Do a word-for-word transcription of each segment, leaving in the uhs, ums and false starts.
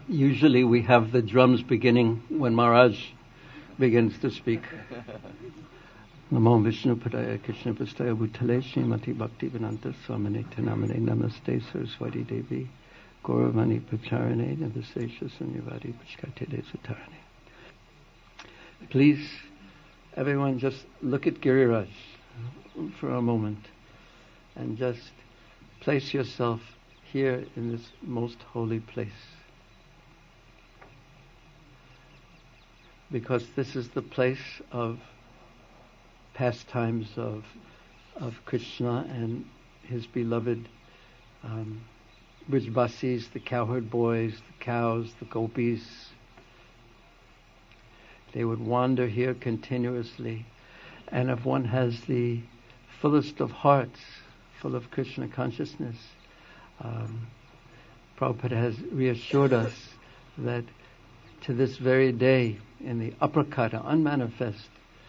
Usually we have the drums beginning when Maharaj begins to speak. Namo Vishnu Padaya Krishna Pastaya Bhutale Srimati Bhakti Vedanta Swamine Tenamane Namaste Saraswati Devi Gauravani Pacharane Navasesha Sunyavadi Pachkate Sutarane. Please, everyone, just look at Giriraj for a moment and just place yourself here in this most holy place. Because this is the place of pastimes of of Krishna and his beloved um, Brijbasis, the cowherd boys, the cows, the gopis. They would wander here continuously. And if one has the fullest of hearts, full of Krishna consciousness, um, Prabhupada has reassured us that to this very day, in the aprakata, unmanifest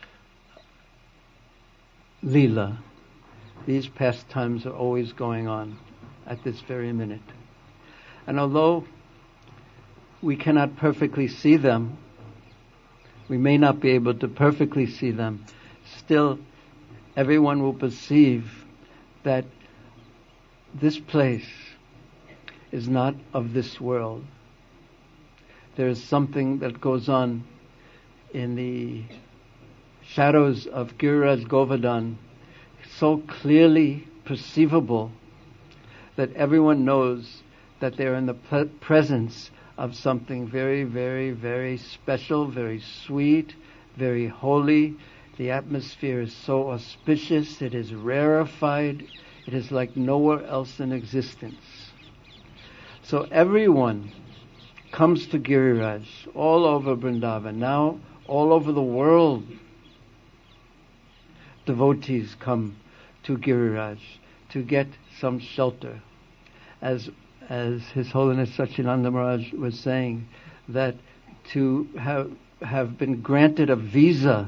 Leela, these pastimes are always going on at this very minute. And although we cannot perfectly see them, we may not be able to perfectly see them, still everyone will perceive that this place is not of this world. There is something that goes on in the shadows of Giriraj Govardhan, so clearly perceivable that everyone knows that they're in the pre- presence of something very, very, very special, very sweet, very holy. The atmosphere is so auspicious, it is rarefied, it is like nowhere else in existence. So everyone comes to Giriraj all over Vrindavan. Now all over the world, devotees come to Giriraj to get some shelter. As as His Holiness Satchidananda Maharaj was saying, that to have have been granted a visa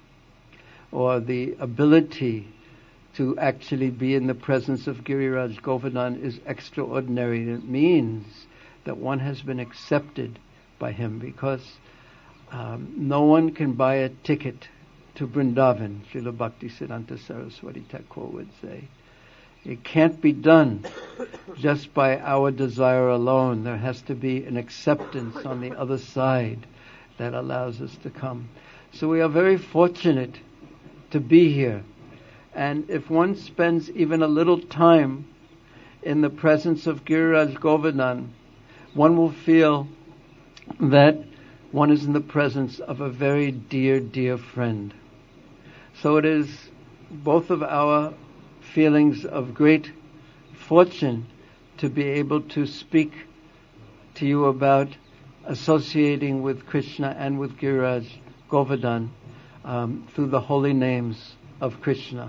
or the ability to actually be in the presence of Giriraj Govardhan is extraordinary. It means that one has been accepted by him, because um, no one can buy a ticket to Vrindavan, Srila Bhaktisiddhanta Saraswati Thakur would say. It can't be done just by our desire alone. There has to be an acceptance on the other side that allows us to come. So we are very fortunate to be here. And if one spends even a little time in the presence of Giriraj Govardhan, one will feel that one is in the presence of a very dear, dear friend. So it is both of our feelings of great fortune to be able to speak to you about associating with Krishna and with Giriraj Govardhan um, through the holy names of Krishna.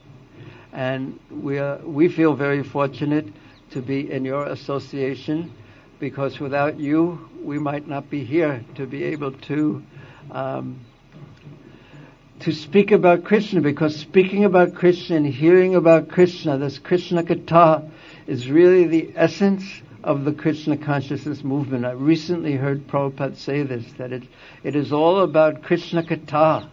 And we are, we feel very fortunate to be in your association, because without you, we might not be here to be able to um, to speak about Krishna, because speaking about Krishna and hearing about Krishna, this Krishna Katha, is really the essence of the Krishna consciousness movement. I recently heard Prabhupada say this, that it, it is all about Krishna Katha.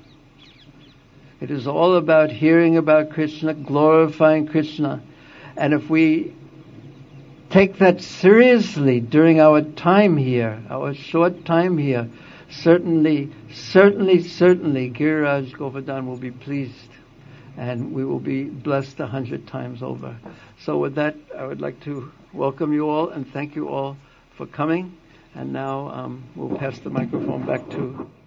It is all about hearing about Krishna, glorifying Krishna. And if we take that seriously during our time here, our short time here, certainly, certainly, certainly Giriraj Govardhan will be pleased, and we will be blessed a hundred times over. So with that, I would like to welcome you all and thank you all for coming. And now um, we'll pass the microphone back to